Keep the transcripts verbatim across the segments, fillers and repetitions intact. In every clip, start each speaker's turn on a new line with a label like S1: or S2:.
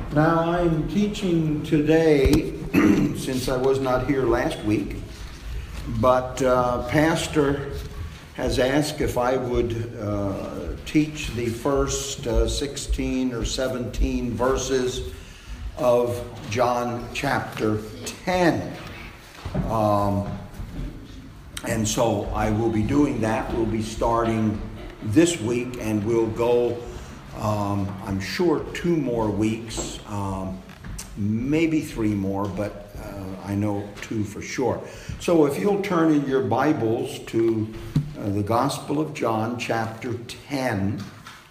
S1: Now, I'm teaching today, since I was not here last week, but uh, Pastor has asked if I would uh, teach the first uh, sixteen or seventeen verses of John chapter ten. Um, and so I will be doing that. We'll be starting this week, and we'll go Um, I'm sure two more weeks, um, maybe three more, but uh, I know two for sure. So if you'll turn in your Bibles to uh, the Gospel of John, chapter ten,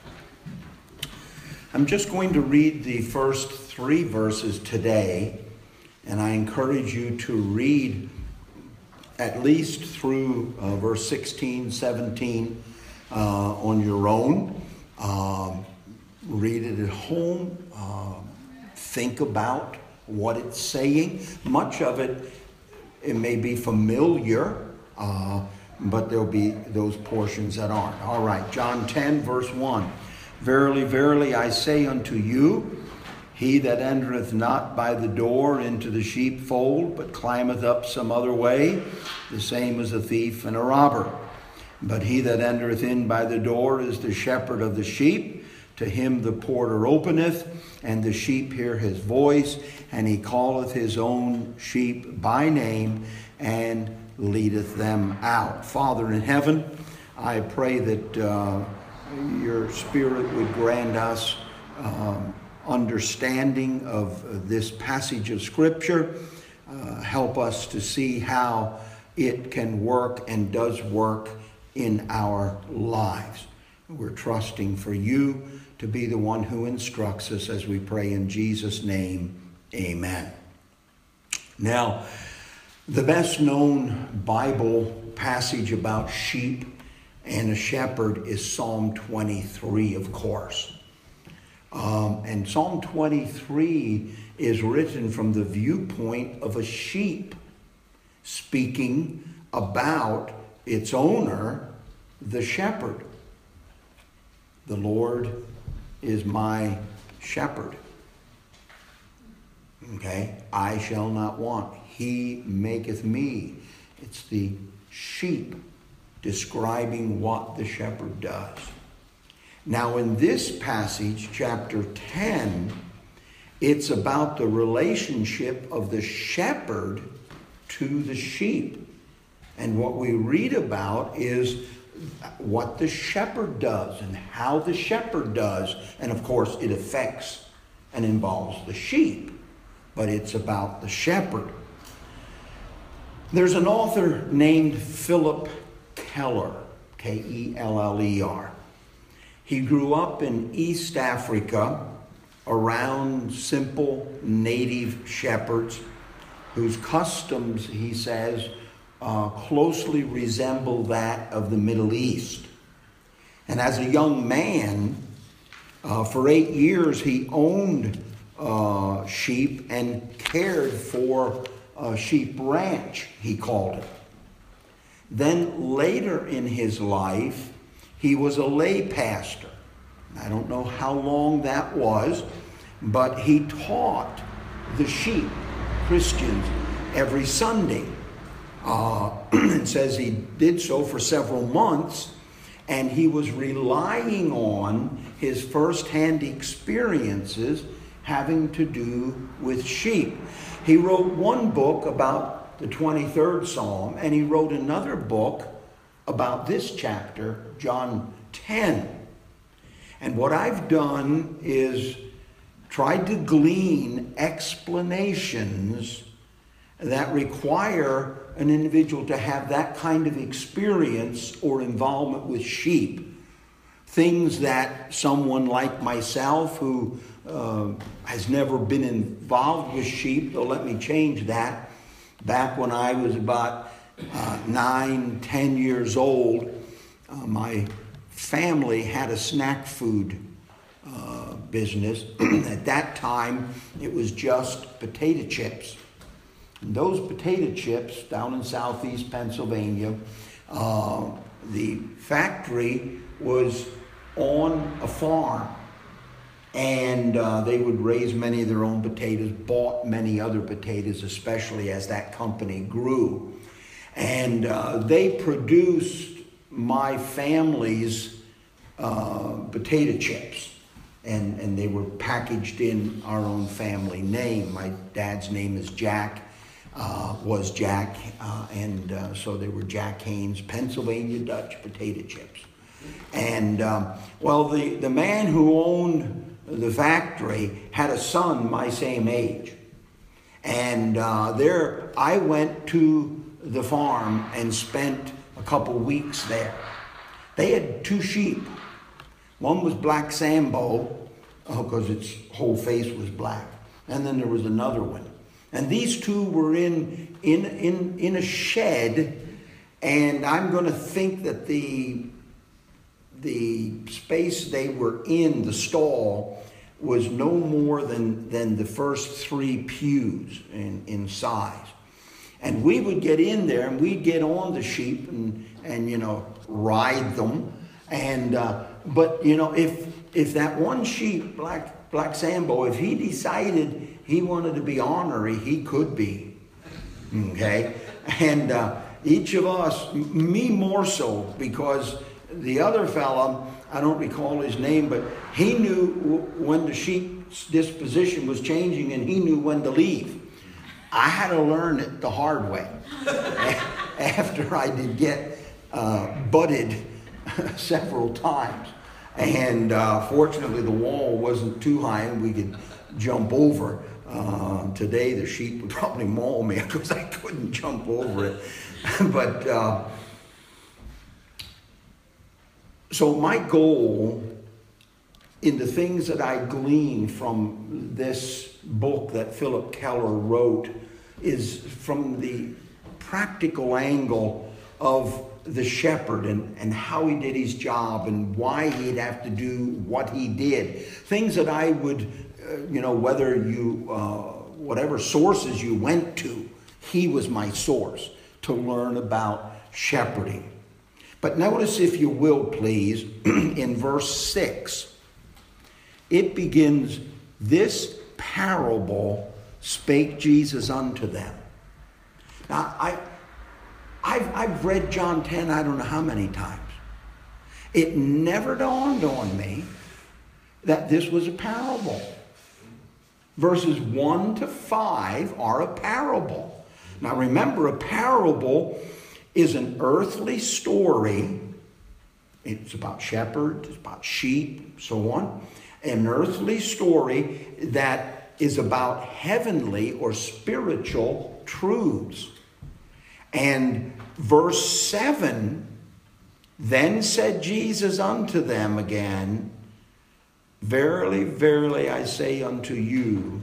S1: I'm just going to read the first three verses today, and I encourage you to read at least through uh, verse sixteen, seventeen uh, on your own. Um, Read it at home. Uh, think about what it's saying. Much of it, it may be familiar, uh, but there'll be those portions that aren't. All right, John ten, verse one. Verily, verily, I say unto you, he that entereth not by the door into the sheepfold, but climbeth up some other way, the same is a thief and a robber. But he that entereth in by the door is the shepherd of the sheep. To him the porter openeth, and the sheep hear his voice, and he calleth his own sheep by name, and leadeth them out. Father in heaven, I pray that uh, your Spirit would grant us um, understanding of this passage of Scripture. Uh, help us to see how it can work and does work in our lives. We're trusting for you to be the one who instructs us, as we pray in Jesus' name, amen. Now, the best known Bible passage about sheep and a shepherd is Psalm twenty-three, of course. Um, and Psalm twenty-three is written from the viewpoint of a sheep, speaking about its owner, the shepherd. The Lord is my shepherd. Okay? I shall not want. He maketh me. It's the sheep describing what the shepherd does. Now in this passage, chapter ten, it's about the relationship of the shepherd to the sheep. And what we read about is what the shepherd does and how the shepherd does. And of course, it affects and involves the sheep, but it's about the shepherd. There's an author named Philip Keller, K E L L E R. He grew up in East Africa around simple native shepherds whose customs, he says, Uh, closely resemble that of the Middle East. And as a young man, uh, for eight years, he owned uh, sheep and cared for a sheep ranch, he called it. Then later in his life, he was a lay pastor. I don't know how long that was, but he taught the sheep, Christians, every Sunday. Uh, it says he did so for several months, and he was relying on his first-hand experiences having to do with sheep. He wrote one book about the twenty-third Psalm, and he wrote another book about this chapter, John ten. And what I've done is tried to glean explanations that require an individual to have that kind of experience or involvement with sheep. Things that someone like myself who uh, has never been involved with sheep, though let me change that. Back when I was about uh, nine, ten years old, uh, my family had a snack food uh, business. At that time, it was just potato chips. And those potato chips down in southeast Pennsylvania, uh, the factory was on a farm. And uh, they would raise many of their own potatoes, bought many other potatoes, especially as that company grew. And uh, they produced my family's uh, potato chips. And, and they were packaged in our own family name. My dad's name is Jack, uh, was Jack, uh, and uh, so they were Jack Haynes Pennsylvania Dutch potato chips. And, um, well, the, the man who owned the factory had a son my same age. And uh, there I went to the farm and spent a couple weeks there. They had two sheep. One was Black Sambo, because its whole face was black. And then there was another one. And these two were in, in, in, in a shed, and I'm going to think that the, the space they were in, the stall, was no more than, than the first three pews in, in size. And we would get in there, and we'd get on the sheep and, and you know, ride them. And uh, but you know, if if that one sheep, Black Black Sambo, if he decided he wanted to be ornery, he could be. Okay, and uh, each of us, me more so, because the other fella, I don't recall his name, but he knew when the sheep's disposition was changing, and he knew when to leave. I had to learn it the hard way after I did get uh, butted several times. And uh, fortunately, the wall wasn't too high and we could jump over. Uh, today, the sheep would probably maul me because I couldn't jump over it. But uh, so my goal in the things that I glean from this book that Philip Keller wrote is from the practical angle of the shepherd and, and how he did his job and why he'd have to do what he did. Things that I would, uh, you know, whether you, uh, whatever sources you went to, he was my source to learn about shepherding. But notice, if you will, please, in verse six, it begins, "This parable spake Jesus unto them." Now, I... I've, I've read John ten, I don't know how many times. It never dawned on me that this was a parable. Verses one to five are a parable. Now remember, a parable is an earthly story. It's about shepherds, it's about sheep, so on. An earthly story that is about heavenly or spiritual truths. And verse seven, "Then said Jesus unto them again, Verily, verily, I say unto you,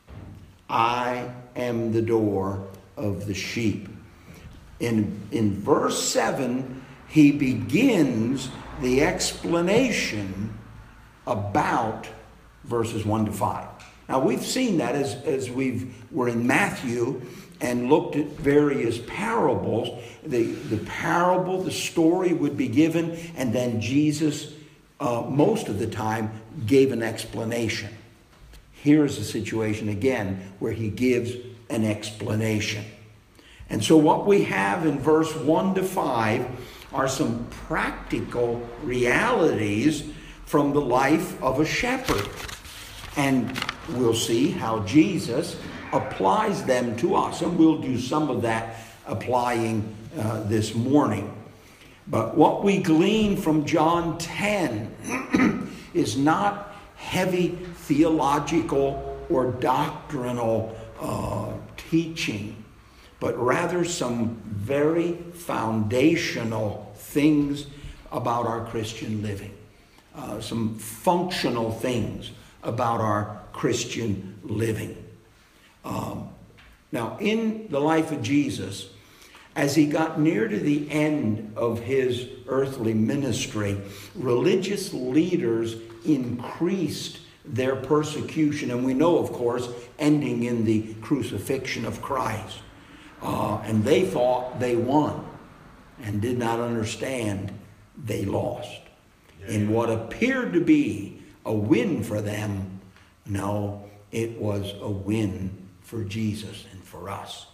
S1: I am the door of the sheep." In, in verse seven, he begins the explanation about verses one to five. Now, we've seen that as, as we've were in Matthew and looked at various parables. The, the parable, the story would be given, and then Jesus, uh, most of the time, gave an explanation. Here's a situation again where he gives an explanation. And so what we have in verse one to five are some practical realities from the life of a shepherd. And we'll see how Jesus applies them to us. And we'll do some of that applying uh, this morning. But what we glean from John ten is not heavy theological or doctrinal uh, teaching, but rather some very foundational things about our Christian living. Uh, some functional things about our Christian living. Um, now, in the life of Jesus, as he got near to the end of his earthly ministry, religious leaders increased their persecution, and we know, of course, ending in the crucifixion of Christ. Uh, and they thought they won and did not understand they lost. In what appeared to be a win for them. No, it was a win for Jesus and for us.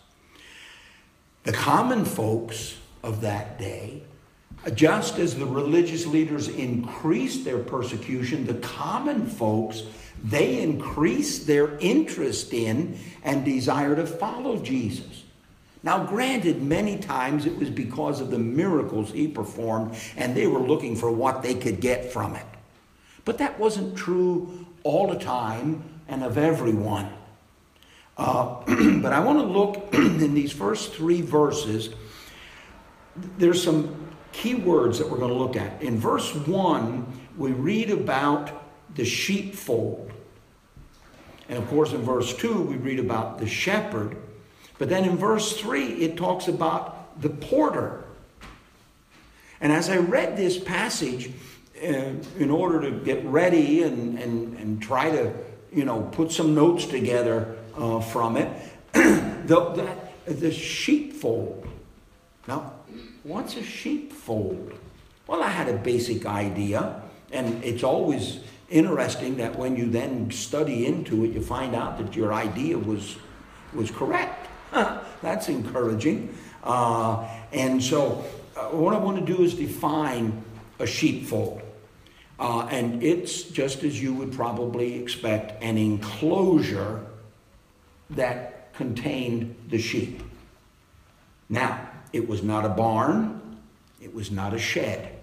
S1: The common folks of that day, just as the religious leaders increased their persecution, the common folks, they increased their interest in and desire to follow Jesus. Now, granted, many times it was because of the miracles he performed, and they were looking for what they could get from it. But that wasn't true all the time and of everyone. Uh, but I want to look in these first three verses. There's some key words that we're going to look at. In verse one, we read about the sheepfold. And of course, in verse two, we read about the shepherd. But then in verse three, it talks about the porter. And as I read this passage, uh, in order to get ready and, and, and try to, you know, put some notes together uh, from it, the, that, the sheepfold. Now, what's a sheepfold? Well, I had a basic idea, and it's always interesting that when you then study into it, you find out that your idea was, was correct. That's encouraging. Uh, and so uh, what I want to do is define a sheepfold. Uh, and it's, just as you would probably expect, an enclosure that contained the sheep. Now, it was not a barn. It was not a shed.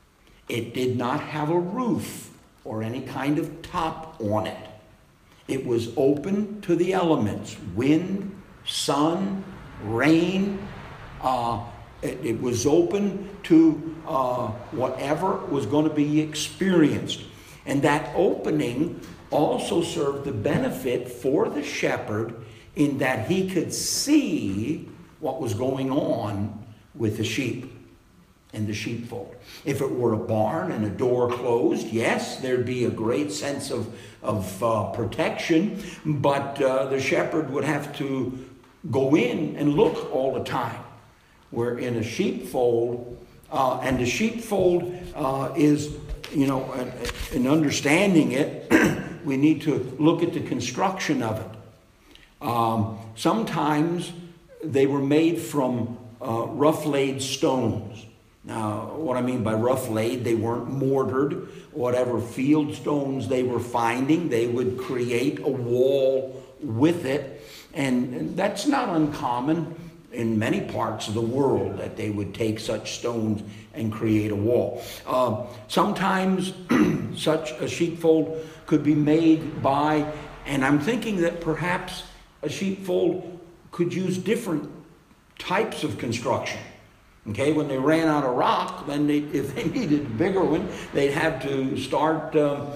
S1: It did not have a roof or any kind of top on it. It was open to the elements, wind, sun, rain. Uh, it, it was open to uh, whatever was going to be experienced. And that opening also served the benefit for the shepherd in that he could see what was going on with the sheep and the sheepfold. If it were a barn and a door closed, yes, there'd be a great sense of, of uh, protection, but uh, the shepherd would have to go in and look all the time. We're in a sheepfold, uh, and the sheepfold uh, is, you know, in understanding it, we need to look at the construction of it. Um, sometimes they were made from uh, rough-laid stones. Now, what I mean by rough-laid, they weren't mortared. Whatever field stones they were finding, they would create a wall with it. And that's not uncommon in many parts of the world, that they would take such stones and create a wall. Uh, sometimes such a sheepfold could be made by, and I'm thinking that perhaps a sheepfold could use different types of construction. Okay, when they ran out of rock, then they, if they needed a bigger one, they'd have to start um,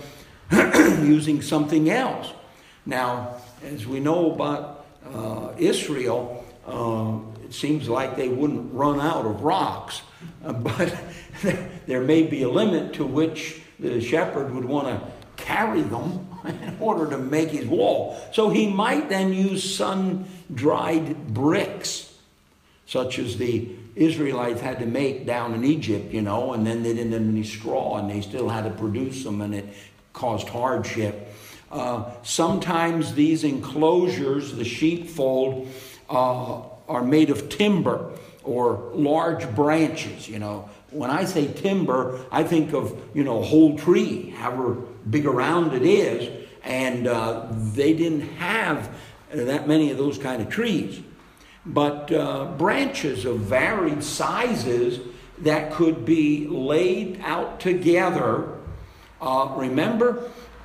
S1: using something else. Now, as we know about uh, Israel, uh, it seems like they wouldn't run out of rocks, uh, but there may be a limit to which the shepherd would want to carry them in order to make his wall. So he might then use sun-dried bricks, such as the Israelites had to make down in Egypt, you know, and then they didn't have any straw, and they still had to produce them, and it caused hardship. Uh, sometimes these enclosures, the sheepfold, uh, are made of timber or large branches, you know. When I say timber, I think of, you know, a whole tree, however big around it is, and uh, they didn't have that many of those kind of trees. But uh, branches of varied sizes that could be laid out together. Uh, remember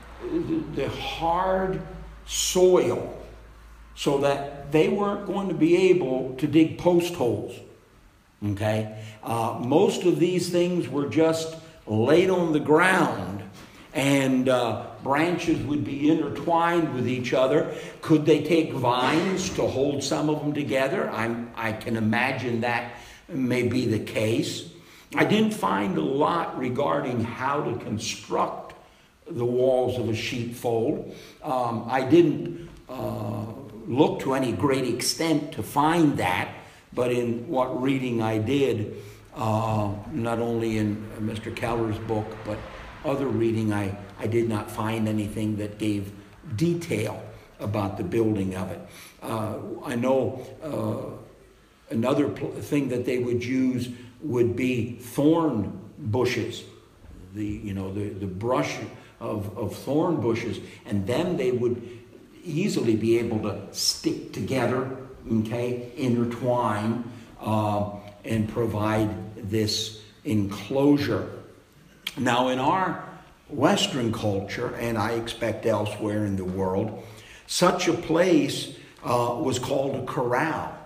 S1: the hard soil, so that they weren't going to be able to dig post holes. Okay? Uh, most of these things were just laid on the ground, and uh, branches would be intertwined with each other. Could they take vines to hold some of them together? I'm, I can imagine that may be the case. I didn't find a lot regarding how to construct the walls of a sheepfold. Um, I didn't uh, look to any great extent to find that, but in what reading I did, uh, not only in Mister Keller's book, but other reading, I, I did not find anything that gave detail about the building of it. Uh, I know uh, another pl- thing that they would use would be thorn bushes, the you know the, the brush of, of thorn bushes, and then they would easily be able to stick together, okay, intertwine, uh, and provide this enclosure. Now, in our Western culture, and I expect elsewhere in the world, such a place uh, was called a corral.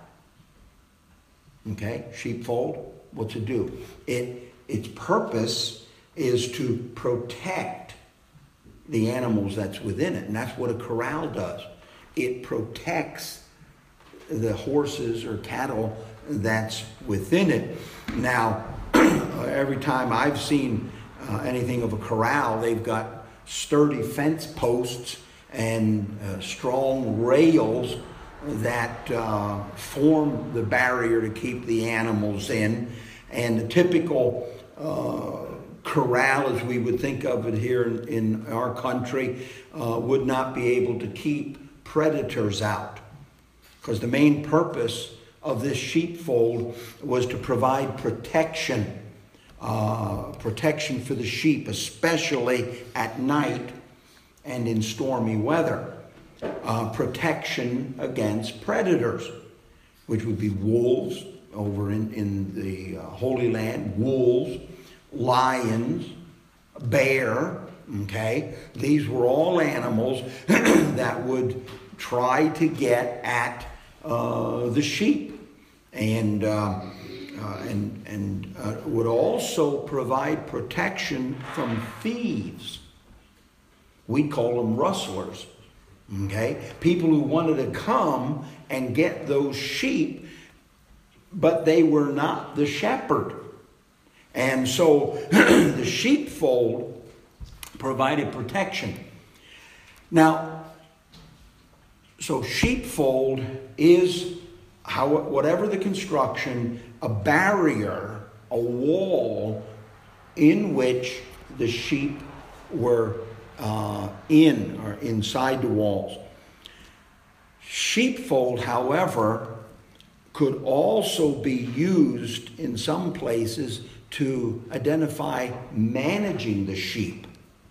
S1: Okay, sheepfold, what's it do? It, its purpose is to protect the animals that's within it, and that's what a corral does. It protects the horses or cattle that's within it. Now, every time I've seen uh, anything of a corral, they've got sturdy fence posts and uh, strong rails that uh, form the barrier to keep the animals in. And the typical uh, corral, as we would think of it here in, in our country, uh, would not be able to keep predators out. Because the main purpose of this sheepfold was to provide protection, uh, protection for the sheep, especially at night and in stormy weather. Uh, protection against predators, which would be wolves over in, in the uh, Holy Land, wolves, lions, bear, okay? These were all animals that would try to get at uh, the sheep, and uh, uh, and and uh, would also provide protection from thieves. We'd call them rustlers, okay? People who wanted to come and get those sheep, but they were not the shepherd. And so the sheepfold provided protection. Now, so sheepfold is, how, whatever the construction, a barrier, a wall in which the sheep were uh, in or inside the walls. Sheepfold, however, could also be used in some places to identify managing the sheep.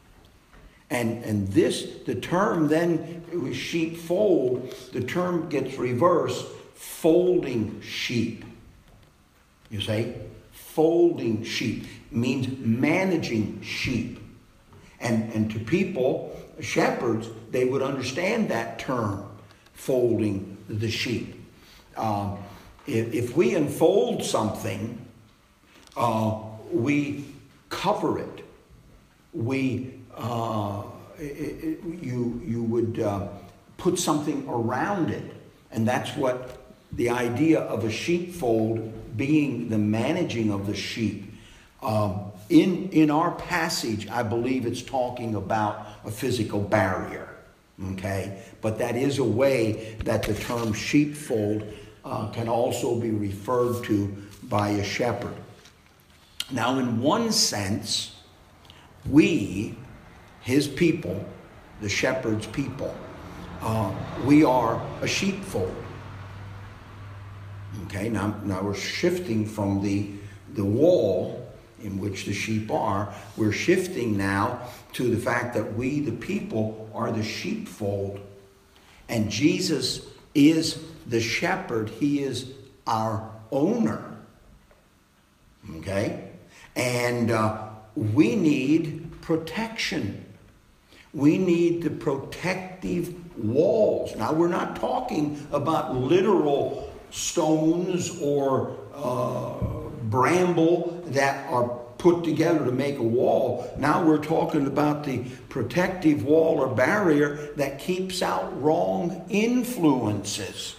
S1: And, and this, the term then, it was sheepfold, the term gets reversed, folding sheep. You say, folding sheep means managing sheep. And, and to people, shepherds, they would understand that term, folding the sheep. Uh, if, if we unfold something, uh, we cover it. We Uh, it, it, you you would uh, put something around it, and that's what the idea of a sheepfold being the managing of the sheep. Um, in in our passage, I believe it's talking about a physical barrier. Okay, but that is a way that the term sheepfold uh, can also be referred to by a shepherd. Now, in one sense, we, his people, the shepherd's people, uh, we are a sheepfold. Okay, now, now we're shifting from the, the wall in which the sheep are. We're shifting now to the fact that we, the people, are the sheepfold. And Jesus is the shepherd. He is our owner. Okay? And uh, we need protection. We need the protective walls. Now, we're not talking about literal stones or uh, bramble that are put together to make a wall. Now we're talking about the protective wall or barrier that keeps out wrong influences.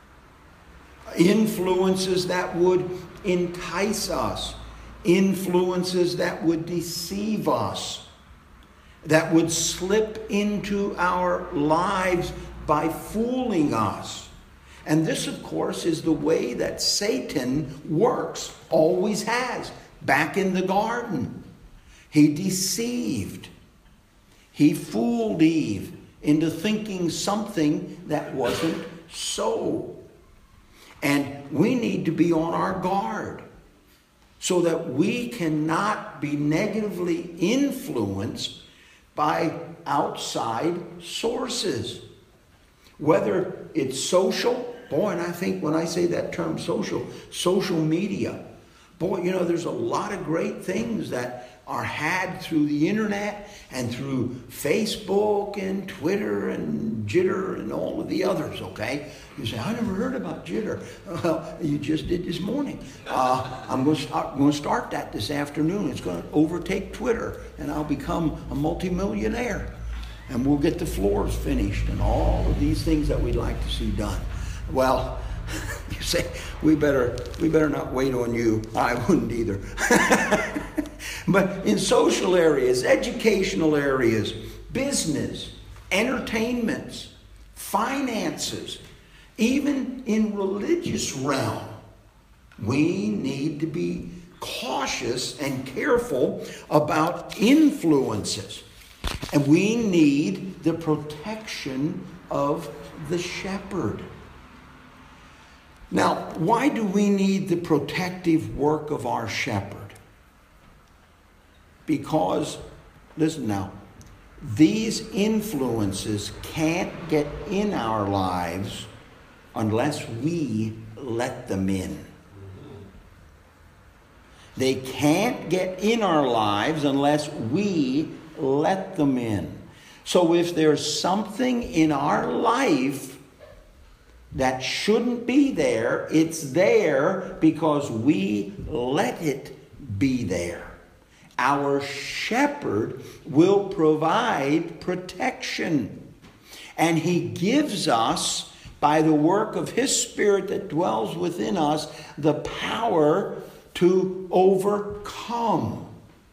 S1: Influences that would entice us. Influences that would deceive us. That would slip into our lives by fooling us. And this, of course, is the way that Satan works, always has. Back in the garden, He deceived. He fooled Eve into thinking something that wasn't so. And we need to be on our guard so that we cannot be negatively influenced by outside sources. Whether it's social, boy, and I think when I say that term social, social media, boy, you know, there's a lot of great things that are had through the internet and through Facebook and Twitter and Jitter and all of the others, okay? You say, I never heard about Jitter. Well, you just did this morning. Uh, I'm going to start, going to start that this afternoon. It's going to overtake Twitter, and I'll become a multimillionaire. And we'll get the floors finished and all of these things that we'd like to see done. Well, you say, we better, we better not wait on you. I wouldn't either. But in social areas, educational areas, business, entertainments, finances, even in religious realm, we need to be cautious and careful about influences. And we need the protection of the shepherd. Now, why do we need the protective work of our shepherd? Because, listen now, these influences can't get in our lives unless we let them in. They can't get in our lives unless we let them in. So if there's something in our life that shouldn't be there, it's there because we let it be there. Our shepherd will provide protection. And he gives us, by the work of his Spirit that dwells within us, the power to overcome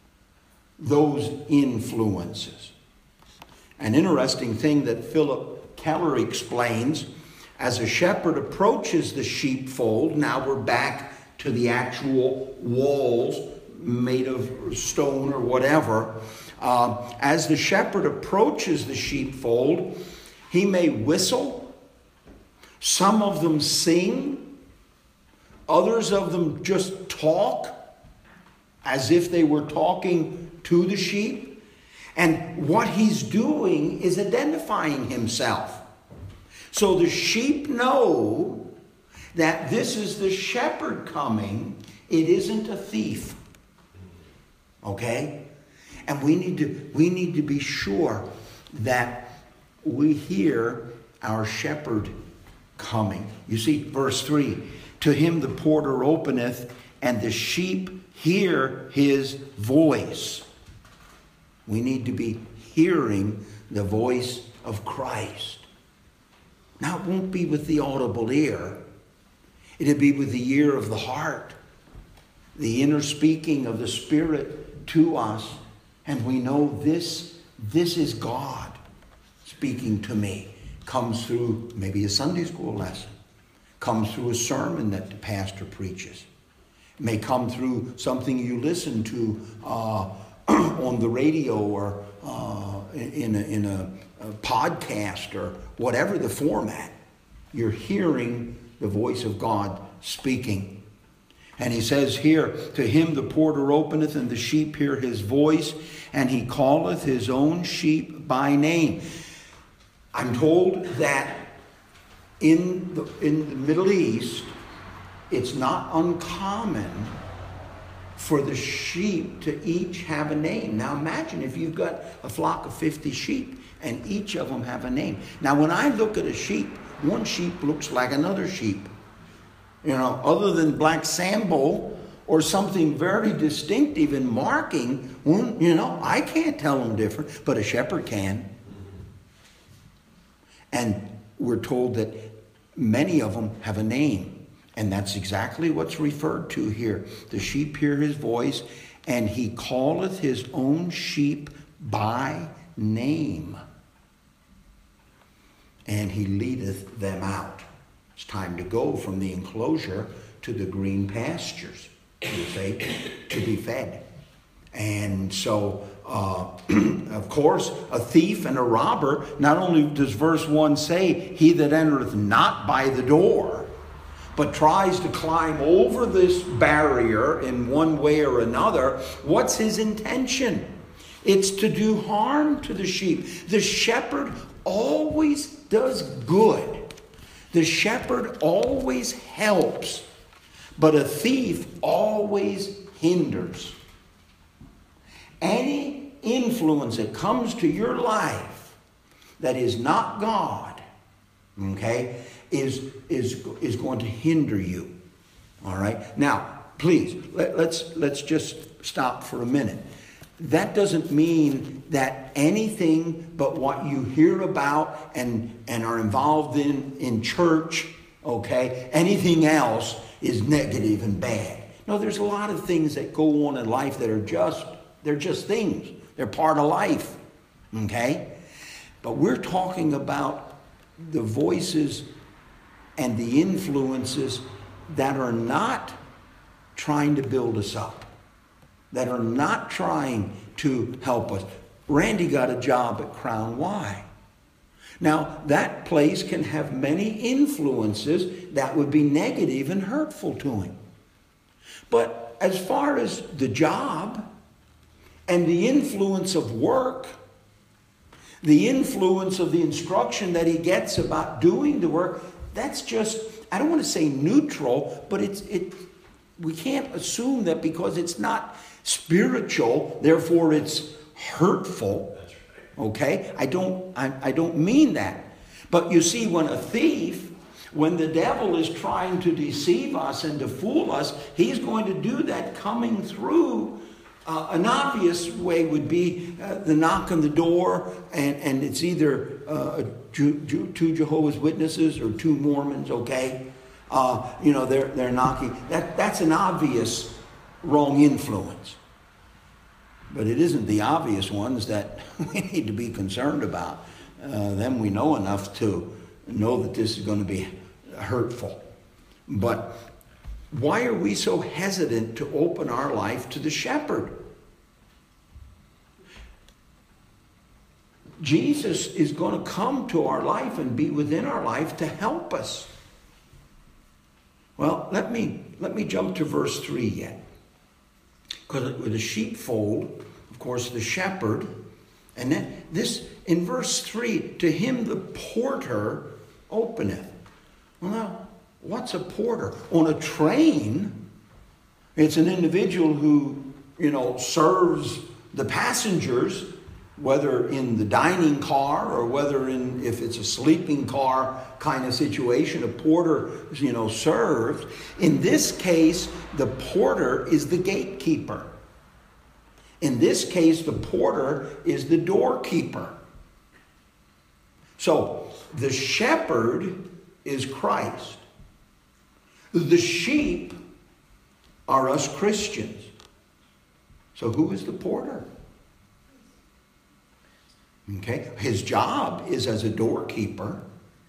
S1: those influences. An interesting thing that Philip Keller explains, as a shepherd approaches the sheepfold, now we're back to the actual walls made of stone or whatever. Uh, as the shepherd approaches the sheepfold, he may whistle. Some of them sing. Others of them just talk as if they were talking to the sheep. And what he's doing is identifying himself. So the sheep know that this is the shepherd coming. It isn't a thief. Okay? And we need to we need to be sure that we hear our shepherd coming. You see, verse three, to him the porter openeth, and the sheep hear his voice. We need to be hearing the voice of Christ. Now, it won't be with the audible ear. It'll be with the ear of the heart, the inner speaking of the Spirit to us, and we know this, this is God speaking to me. Comes through maybe a Sunday school lesson, comes through a sermon that the pastor preaches. It may come through something you listen to uh, on the radio or uh, in, a, in a, a podcast or whatever the format. You're hearing the voice of God speaking. And he says here, to him the porter openeth, and the sheep hear his voice, and he calleth his own sheep by name. I'm told that in the, in the Middle East, it's not uncommon for the sheep to each have a name. Now imagine if you've got a flock of fifty sheep, and each of them have a name. Now when I look at a sheep, one sheep looks like another sheep. You know, other than black sambo or something very distinctive in marking, you know, I can't tell them different, but a shepherd can. And we're told that many of them have a name. And that's exactly what's referred to here. The sheep hear his voice, and he calleth his own sheep by name. And he leadeth them out. It's time to go from the enclosure to the green pastures, you say, to be fed. And so, uh, of course, a thief and a robber, not only does verse one say, he that entereth not by the door, but tries to climb over this barrier in one way or another, what's his intention? It's to do harm to the sheep. The shepherd always does good. The shepherd always helps, but a thief always hinders. Any influence that comes to your life that is not God, okay, is, is, is going to hinder you. All right? Now, please, let, let's, let's just stop for a minute. That doesn't mean that anything but what you hear about and, and are involved in in church, okay, anything else is negative and bad. No, there's a lot of things that go on in life that are just, they're just things. They're part of life, okay? But we're talking about the voices and the influences that are not trying to build us up, that are not trying to help us. Randy got a job at Crown Y. Now, that place can have many influences that would be negative and hurtful to him. But as far as the job and the influence of work, the influence of the instruction that he gets about doing the work, that's just, I don't want to say neutral, but it's it. We can't assume that because it's not spiritual, therefore it's hurtful. Okay? I don't I, I don't mean that. But you see, when a thief, when the devil is trying to deceive us and to fool us, he's going to do that coming through. Uh, an obvious way would be uh, the knock on the door, and, and it's either uh, Jew, Jew, two Jehovah's Witnesses or two Mormons, okay? Uh, you know, they're, they're knocking. That, that's an obvious wrong influence. But it isn't the obvious ones that we need to be concerned about. Uh, them we know enough to know that this is going to be hurtful. But why are we so hesitant to open our life to the shepherd? Jesus is going to come to our life and be within our life to help us. Well, let me let me jump to verse three yet. Because with the sheepfold, of course, the shepherd, and then this in verse three, to him the porter openeth. Well, now, what's a porter? On a train, it's an individual who, you know, serves the passengers, whether in the dining car or whether in, if it's a sleeping car kind of situation, a porter, you know, serves. In this case, the porter is the gatekeeper. In this case, the porter is the doorkeeper. So, the shepherd is Christ. The sheep are us Christians. So who is the porter? Okay, his job is as a doorkeeper.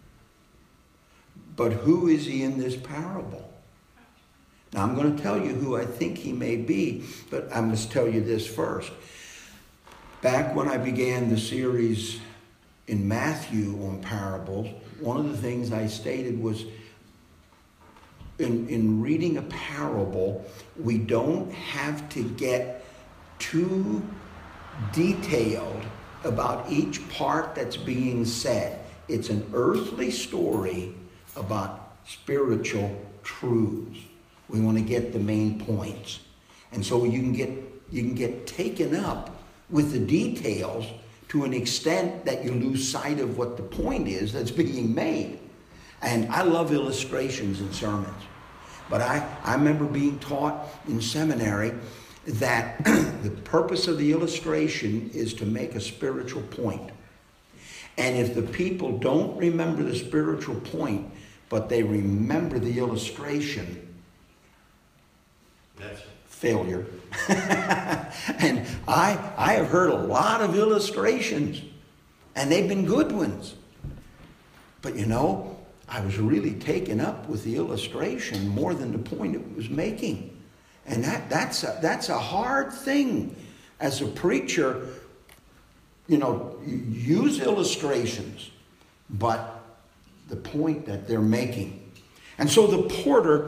S1: But who is he in this parable? Now I'm going to tell you who I think he may be, but I must tell you this first. Back when I began the series in Matthew on parables, one of the things I stated was in, in reading a parable, we don't have to get too detailed about each part that's being said. It's an earthly story about spiritual truths. We want to get the main points. And so you can get you can get taken up with the details to an extent that you lose sight of what the point is that's being made. And I love illustrations in sermons. But I, I remember being taught in seminary that the purpose of the illustration is to make a spiritual point. And if the people don't remember the spiritual point, but they remember the illustration, that's failure. And I, I have heard a lot of illustrations, and they've been good ones. But you know, I was really taken up with the illustration more than the point it was making. And that, that's, a, that's a hard thing as a preacher, you know, use illustrations, but the point that they're making. And so the porter,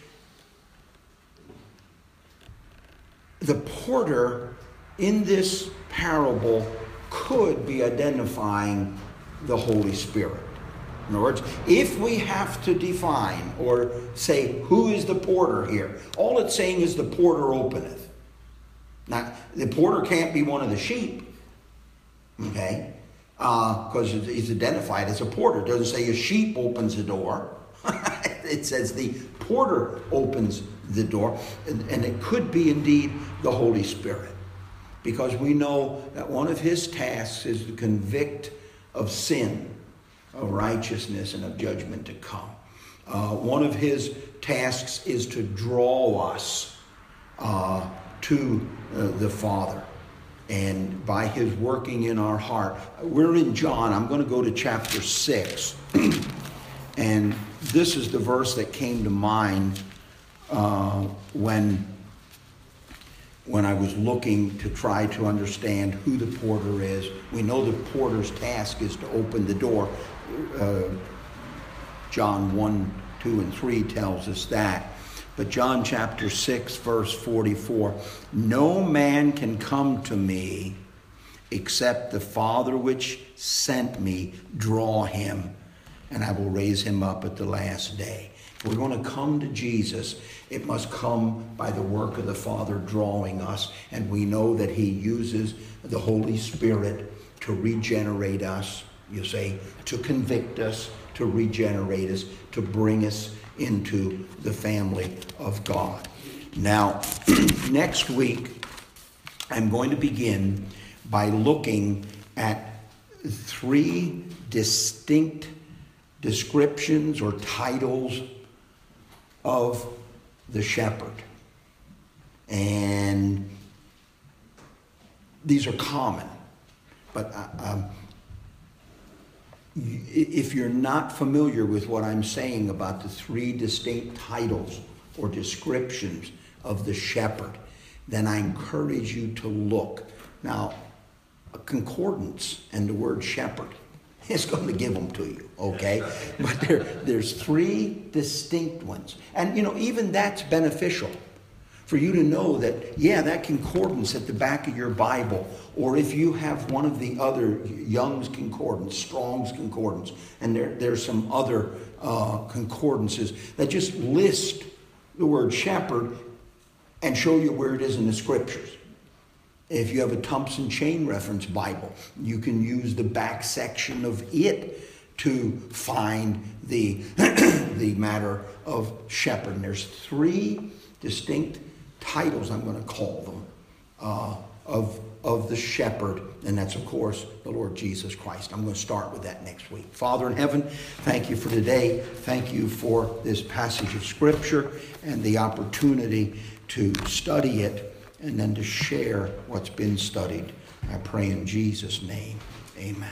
S1: the porter in this parable could be identifying the Holy Spirit. In other words, if we have to define or say who is the porter here, all it's saying is the porter openeth. Now, the porter can't be one of the sheep, okay? Because uh, he's identified as a porter. It doesn't say a sheep opens the door. It says the porter opens the door. And, and it could be indeed the Holy Spirit. Because we know that one of his tasks is to convict of sin, of righteousness, and of judgment to come. Uh, one of his tasks is to draw us uh, to uh, the Father. And by his working in our heart. We're in John. I'm going to go to chapter six. And this is the verse that came to mind uh, when, when I was looking to try to understand who the porter is. We know the porter's task is to open the door. Uh, John one, two, and three tells us that. But John chapter six, verse forty-four, no man can come to me except the Father which sent me draw him, and I will raise him up at the last day. If we're going to come to Jesus, it must come by the work of the Father drawing us. And we know that he uses the Holy Spirit to regenerate us, you say, to convict us, to regenerate us, to bring us into the family of God. Now, next week, I'm going to begin by looking at three distinct descriptions or titles of the shepherd. And these are common, but uh, um, if you're not familiar with what I'm saying about the three distinct titles or descriptions of the shepherd, then I encourage you to look. Now, a concordance and the word shepherd is going to give them to you, okay? But there, there's three distinct ones. And, you know, even that's beneficial for you to know that, yeah, that concordance at the back of your Bible, or if you have one of the other, Young's Concordance, Strong's Concordance, and there, there's some other uh, concordances that just list the word shepherd and show you where it is in the scriptures. If you have a Thompson Chain Reference Bible, you can use the back section of it to find the, the matter of shepherd. And there's three distinct titles, I'm going to call them, uh, of, of the shepherd. And that's, of course, the Lord Jesus Christ. I'm going to start with that next week. Father in heaven, thank you for today. Thank you for this passage of Scripture and the opportunity to study it and then to share what's been studied. I pray in Jesus' name. Amen.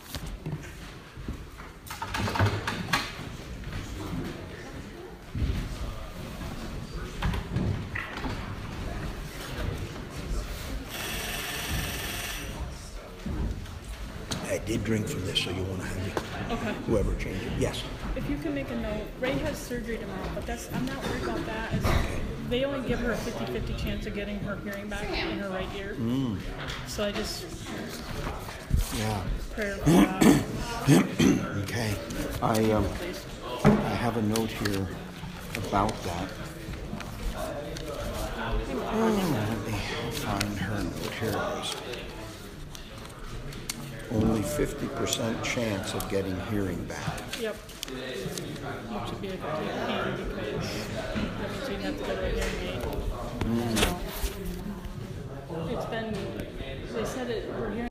S1: I did drink from this, so you want to have it.
S2: Okay.
S1: Whoever changed it. Yes.
S2: If you can make a note, Ray has surgery tomorrow, but that's I'm not worried about that. It's, okay. They only give her a fifty-fifty chance of getting her hearing back in her right ear. Mm. So I just
S1: yeah.
S2: prayer for that.
S1: Okay. I um I have a note here about that. Oh, let me find her note. Here it is. Only fifty percent chance of getting hearing back.
S2: Yep. Which would be a good pain because